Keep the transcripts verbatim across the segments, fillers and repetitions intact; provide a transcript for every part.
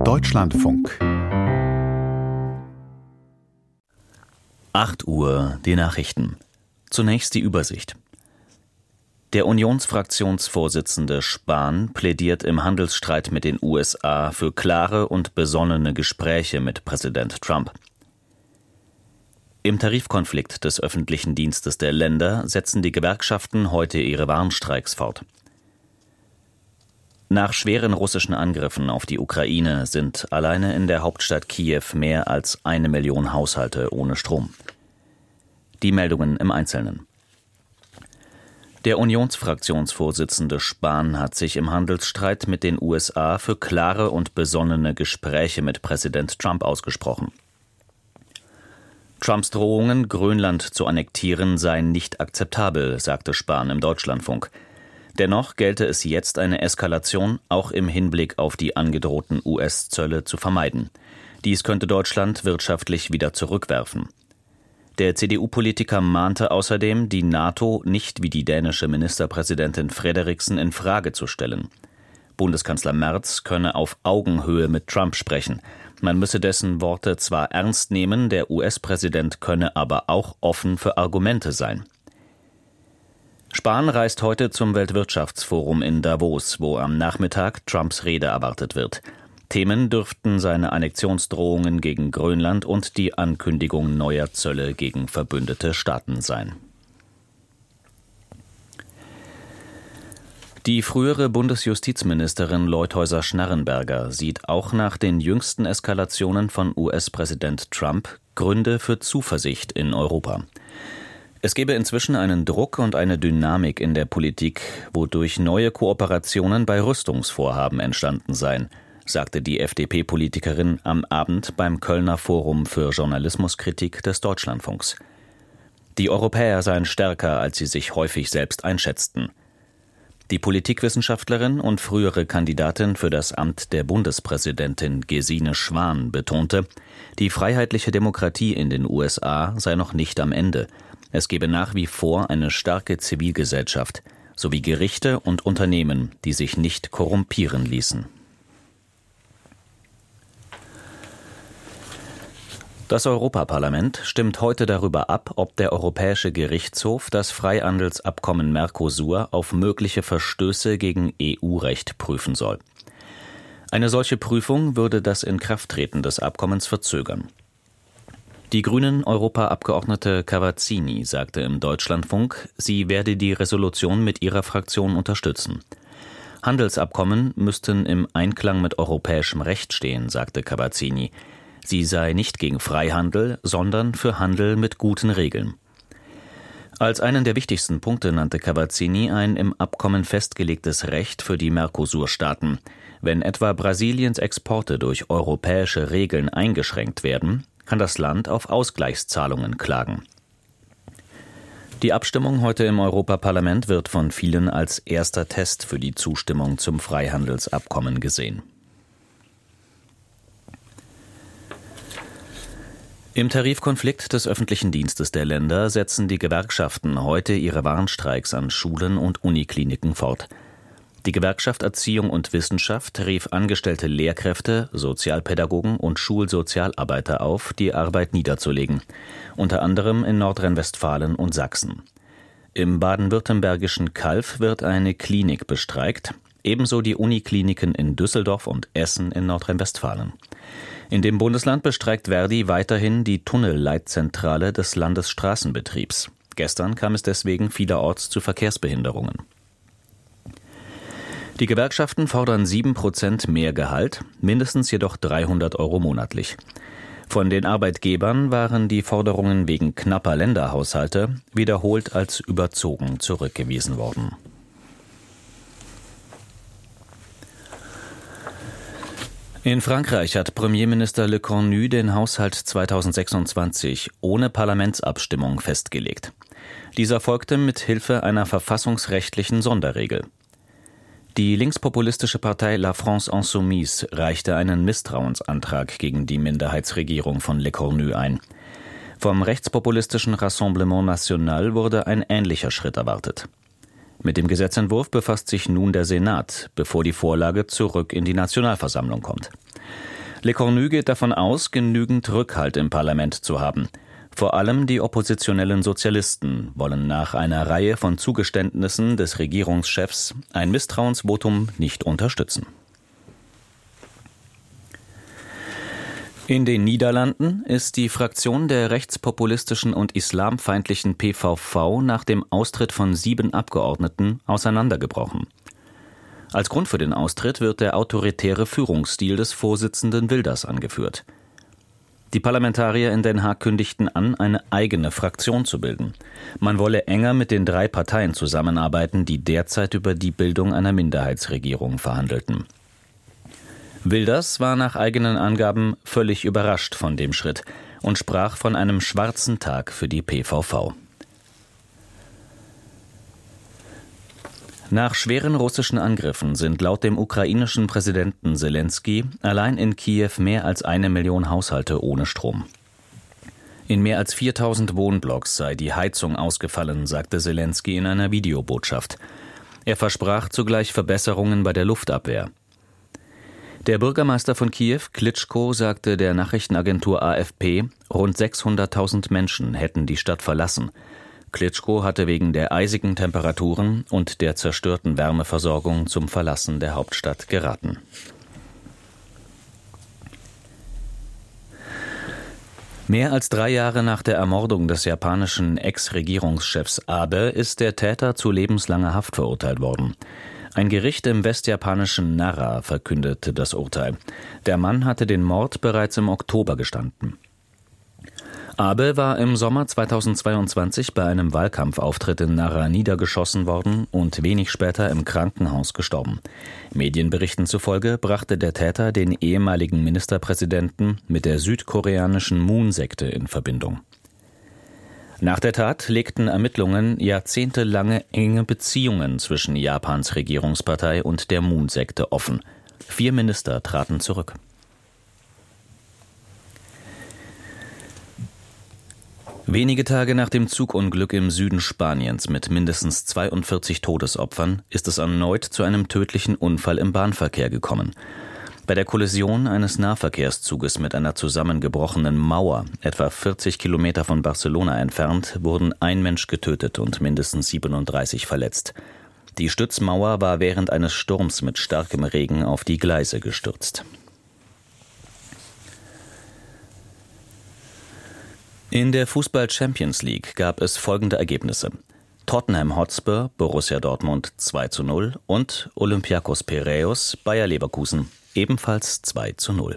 Deutschlandfunk. acht Uhr, die Nachrichten. Zunächst die Übersicht. Der Unionsfraktionsvorsitzende Spahn plädiert im Handelsstreit mit den U S A für klare und besonnene Gespräche mit Präsident Trump. Im Tarifkonflikt des öffentlichen Dienstes der Länder setzen die Gewerkschaften heute ihre Warnstreiks fort. Nach schweren russischen Angriffen auf die Ukraine sind alleine in der Hauptstadt Kiew mehr als eine Million Haushalte ohne Strom. Die Meldungen im Einzelnen. Der Unionsfraktionsvorsitzende Spahn hat sich im Handelsstreit mit den U S A für klare und besonnene Gespräche mit Präsident Trump ausgesprochen. Trumps Drohungen, Grönland zu annektieren, seien nicht akzeptabel, sagte Spahn im Deutschlandfunk. Dennoch gelte es jetzt, eine Eskalation auch im Hinblick auf die angedrohten U S-Zölle zu vermeiden. Dies könnte Deutschland wirtschaftlich wieder zurückwerfen. Der C D U-Politiker mahnte außerdem, die NATO nicht wie die dänische Ministerpräsidentin Frederiksen in Frage zu stellen. Bundeskanzler Merz könne auf Augenhöhe mit Trump sprechen. Man müsse dessen Worte zwar ernst nehmen, der U S-Präsident könne aber auch offen für Argumente sein. Spahn reist heute zum Weltwirtschaftsforum in Davos, wo am Nachmittag Trumps Rede erwartet wird. Themen dürften seine Annexionsdrohungen gegen Grönland und die Ankündigung neuer Zölle gegen verbündete Staaten sein. Die frühere Bundesjustizministerin Leuthäuser-Schnarrenberger sieht auch nach den jüngsten Eskalationen von U S-Präsident Trump Gründe für Zuversicht in Europa. Es gebe inzwischen einen Druck und eine Dynamik in der Politik, wodurch neue Kooperationen bei Rüstungsvorhaben entstanden seien, sagte die F D P-Politikerin am Abend beim Kölner Forum für Journalismuskritik des Deutschlandfunks. Die Europäer seien stärker, als sie sich häufig selbst einschätzten. Die Politikwissenschaftlerin und frühere Kandidatin für das Amt der Bundespräsidentin Gesine Schwan betonte, die freiheitliche Demokratie in den U S A sei noch nicht am Ende. Es gebe nach wie vor eine starke Zivilgesellschaft sowie Gerichte und Unternehmen, die sich nicht korrumpieren ließen. Das Europaparlament stimmt heute darüber ab, ob der Europäische Gerichtshof das Freihandelsabkommen Mercosur auf mögliche Verstöße gegen E U-Recht prüfen soll. Eine solche Prüfung würde das Inkrafttreten des Abkommens verzögern. Die Grünen-Europaabgeordnete Cavazzini sagte im Deutschlandfunk, sie werde die Resolution mit ihrer Fraktion unterstützen. Handelsabkommen müssten im Einklang mit europäischem Recht stehen, sagte Cavazzini. Sie sei nicht gegen Freihandel, sondern für Handel mit guten Regeln. Als einen der wichtigsten Punkte nannte Cavazzini ein im Abkommen festgelegtes Recht für die Mercosur-Staaten. Wenn etwa Brasiliens Exporte durch europäische Regeln eingeschränkt werden, kann das Land auf Ausgleichszahlungen klagen. Die Abstimmung heute im Europaparlament wird von vielen als erster Test für die Zustimmung zum Freihandelsabkommen gesehen. Im Tarifkonflikt des öffentlichen Dienstes der Länder setzen die Gewerkschaften heute ihre Warnstreiks an Schulen und Unikliniken fort. Die Gewerkschaft Erziehung und Wissenschaft rief angestellte Lehrkräfte, Sozialpädagogen und Schulsozialarbeiter auf, die Arbeit niederzulegen, unter anderem in Nordrhein-Westfalen und Sachsen. Im baden-württembergischen Calw wird eine Klinik bestreikt, ebenso die Unikliniken in Düsseldorf und Essen in Nordrhein-Westfalen. In dem Bundesland bestreikt Verdi weiterhin die Tunnelleitzentrale des Landesstraßenbetriebs. Gestern kam es deswegen vielerorts zu Verkehrsbehinderungen. Die Gewerkschaften fordern sieben Prozent mehr Gehalt, mindestens jedoch dreihundert Euro monatlich. Von den Arbeitgebern waren die Forderungen wegen knapper Länderhaushalte wiederholt als überzogen zurückgewiesen worden. In Frankreich hat Premierminister Lecornu den Haushalt zweitausendsechsundzwanzig ohne Parlamentsabstimmung festgelegt. Dieser folgte mit Hilfe einer verfassungsrechtlichen Sonderregel. Die linkspopulistische Partei La France Insoumise reichte einen Misstrauensantrag gegen die Minderheitsregierung von Lecornu ein. Vom rechtspopulistischen Rassemblement National wurde ein ähnlicher Schritt erwartet. Mit dem Gesetzentwurf befasst sich nun der Senat, bevor die Vorlage zurück in die Nationalversammlung kommt. Le Cornu geht davon aus, genügend Rückhalt im Parlament zu haben. Vor allem die oppositionellen Sozialisten wollen nach einer Reihe von Zugeständnissen des Regierungschefs ein Misstrauensvotum nicht unterstützen. In den Niederlanden ist die Fraktion der rechtspopulistischen und islamfeindlichen P V V nach dem Austritt von sieben Abgeordneten auseinandergebrochen. Als Grund für den Austritt wird der autoritäre Führungsstil des Vorsitzenden Wilders angeführt. Die Parlamentarier in Den Haag kündigten an, eine eigene Fraktion zu bilden. Man wolle enger mit den drei Parteien zusammenarbeiten, die derzeit über die Bildung einer Minderheitsregierung verhandelten. Wilders war nach eigenen Angaben völlig überrascht von dem Schritt und sprach von einem schwarzen Tag für die P V V. Nach schweren russischen Angriffen sind laut dem ukrainischen Präsidenten Selenskyj allein in Kiew mehr als eine Million Haushalte ohne Strom. In mehr als viertausend Wohnblocks sei die Heizung ausgefallen, sagte Selenskyj in einer Videobotschaft. Er versprach zugleich Verbesserungen bei der Luftabwehr. Der Bürgermeister von Kiew, Klitschko, sagte der Nachrichtenagentur A F P, rund sechshunderttausend Menschen hätten die Stadt verlassen. Klitschko hatte wegen der eisigen Temperaturen und der zerstörten Wärmeversorgung zum Verlassen der Hauptstadt geraten. Mehr als drei Jahre nach der Ermordung des japanischen Ex-Regierungschefs Abe ist der Täter zu lebenslanger Haft verurteilt worden. Ein Gericht im westjapanischen Nara verkündete das Urteil. Der Mann hatte den Mord bereits im Oktober gestanden. Abe war im Sommer zweitausendzweiundzwanzig bei einem Wahlkampfauftritt in Nara niedergeschossen worden und wenig später im Krankenhaus gestorben. Medienberichten zufolge brachte der Täter den ehemaligen Ministerpräsidenten mit der südkoreanischen Moon-Sekte in Verbindung. Nach der Tat legten Ermittlungen jahrzehntelange enge Beziehungen zwischen Japans Regierungspartei und der Moon-Sekte offen. Vier Minister traten zurück. Wenige Tage nach dem Zugunglück im Süden Spaniens mit mindestens zweiundvierzig Todesopfern ist es erneut zu einem tödlichen Unfall im Bahnverkehr gekommen. Bei der Kollision eines Nahverkehrszuges mit einer zusammengebrochenen Mauer, etwa vierzig Kilometer von Barcelona entfernt, wurden ein Mensch getötet und mindestens siebenunddreißig verletzt. Die Stützmauer war während eines Sturms mit starkem Regen auf die Gleise gestürzt. In der Fußball-Champions League gab es folgende Ergebnisse: Tottenham Hotspur, Borussia Dortmund zwei zu null und Olympiakos Piräus, Bayer Leverkusen ebenfalls zwei zu null.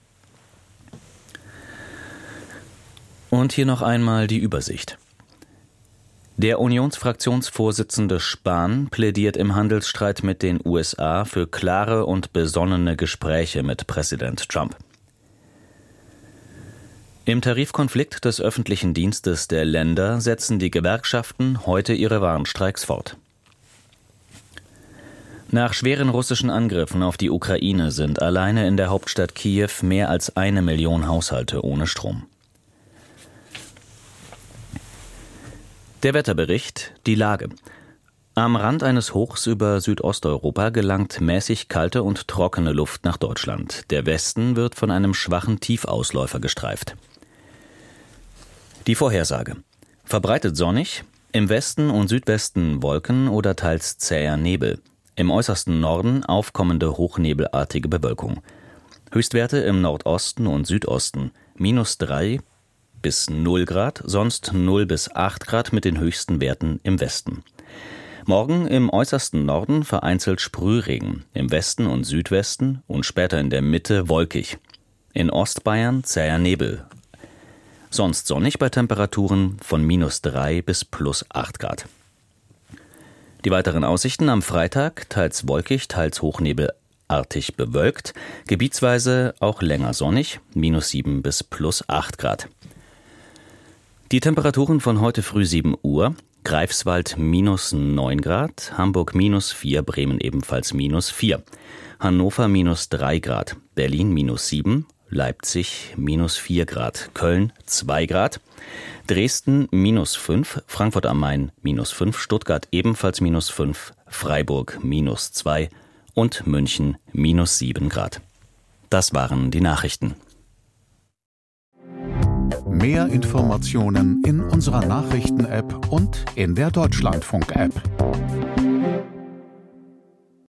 Und hier noch einmal die Übersicht. Der Unionsfraktionsvorsitzende Spahn plädiert im Handelsstreit mit den U S A für klare und besonnene Gespräche mit Präsident Trump. Im Tarifkonflikt des öffentlichen Dienstes der Länder setzen die Gewerkschaften heute ihre Warnstreiks fort. Nach schweren russischen Angriffen auf die Ukraine sind alleine in der Hauptstadt Kiew mehr als eine Million Haushalte ohne Strom. Der Wetterbericht, die Lage. Am Rand eines Hochs über Südosteuropa gelangt mäßig kalte und trockene Luft nach Deutschland. Der Westen wird von einem schwachen Tiefausläufer gestreift. Die Vorhersage. Verbreitet sonnig, im Westen und Südwesten Wolken oder teils zäher Nebel. Im äußersten Norden aufkommende hochnebelartige Bewölkung. Höchstwerte im Nordosten und Südosten minus drei bis null Grad, sonst null bis acht Grad mit den höchsten Werten im Westen. Morgen im äußersten Norden vereinzelt Sprühregen, im Westen und Südwesten und später in der Mitte wolkig. In Ostbayern zäher Nebel. Sonst sonnig bei Temperaturen von minus drei bis plus acht Grad. Die weiteren Aussichten am Freitag, teils wolkig, teils hochnebelartig bewölkt, gebietsweise auch länger sonnig, minus sieben bis plus acht Grad. Die Temperaturen von heute früh sieben Uhr, Greifswald minus neun Grad, Hamburg minus vier, Bremen ebenfalls minus vier, Hannover minus drei Grad, Berlin minus sieben, Leipzig minus vier Grad, Köln zwei Grad, Dresden minus fünf, Frankfurt am Main minus fünf, Stuttgart ebenfalls minus fünf, Freiburg minus zwei und München minus sieben Grad. Das waren die Nachrichten. Mehr Informationen in unserer Nachrichten-App und in der Deutschlandfunk-App.